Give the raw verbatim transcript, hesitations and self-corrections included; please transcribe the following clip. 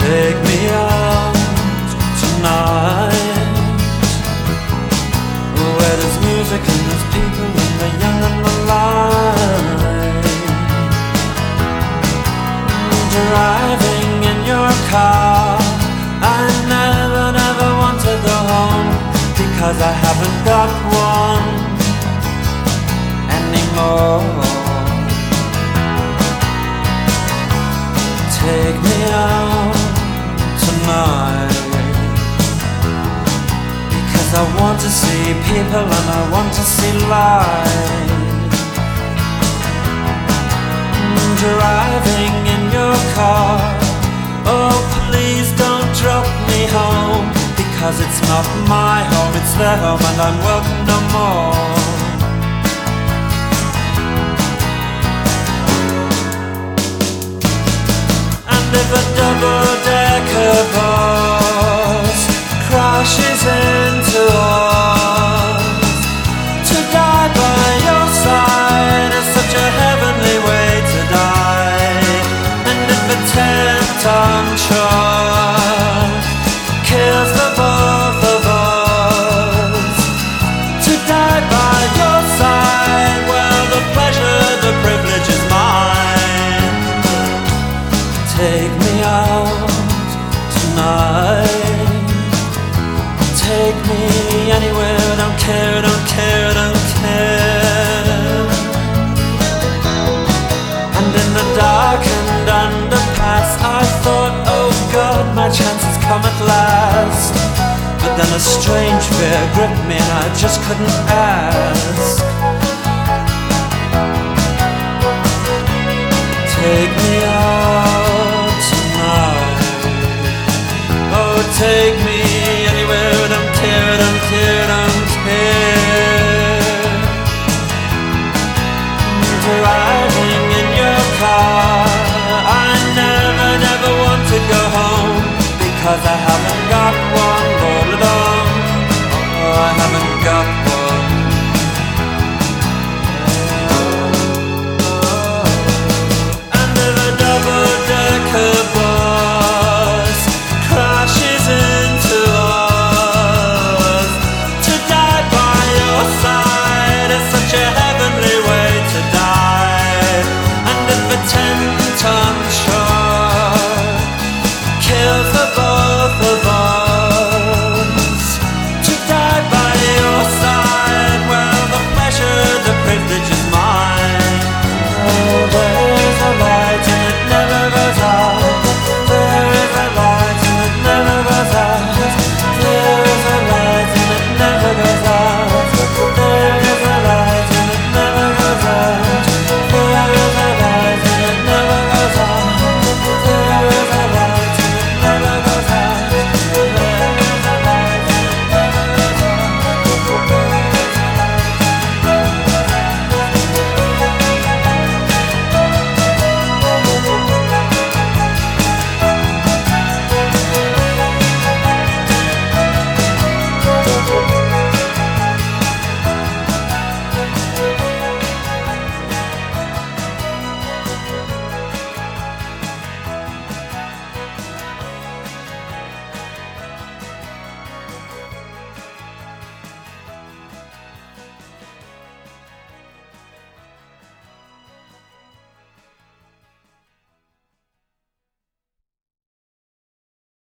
Take me out tonight, where there's music and there's people and the young and the light. Driving in your car, I never, never want to go home, because I haven't got one anymore. Take me out tonight, because I want to see people and I want to see light. Driving in your car, oh please don't drop me home, because it's not my home, it's their home and I'm welcome no more. And if a double-decker bus crashes into us, to die by your side is such a heavenly way to die. And if a ten-ton truck kills the both of us, to die by your side, well, the pleasure, the privilege is mine. Take me out tonight, take me anywhere, don't care, don't care, don't care. And in the darkened underpass, I thought, oh God, my chance has come at last. But then a strange fear gripped me and I just couldn't ask. Take me out tonight, oh take me anywhere, don't care, don't care, don't care.